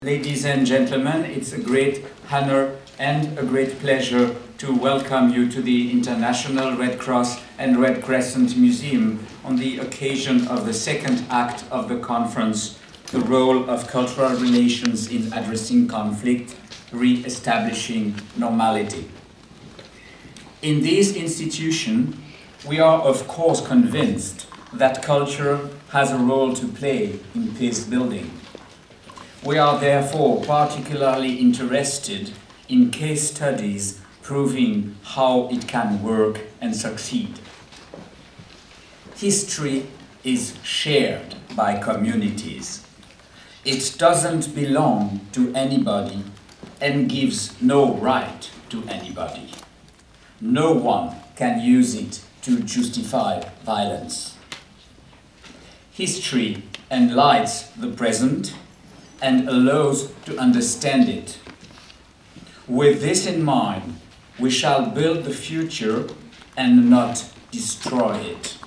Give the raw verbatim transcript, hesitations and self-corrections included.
Ladies and gentlemen, it's a great honor and a great pleasure to welcome you to the International Red Cross and Red Crescent Museum on the occasion of the second act of the conference, The Role of Cultural Relations in Addressing Conflict, Re-establishing Normality. In this institution, we are of course convinced that culture has a role to play in peace building. We are therefore particularly interested in case studies proving how it can work and succeed. History is shared by communities. It doesn't belong to anybody and gives no right to anybody. No one can use it to justify violence. History enlightens the present and allows to understand it. With this in mind, we shall build the future and not destroy it.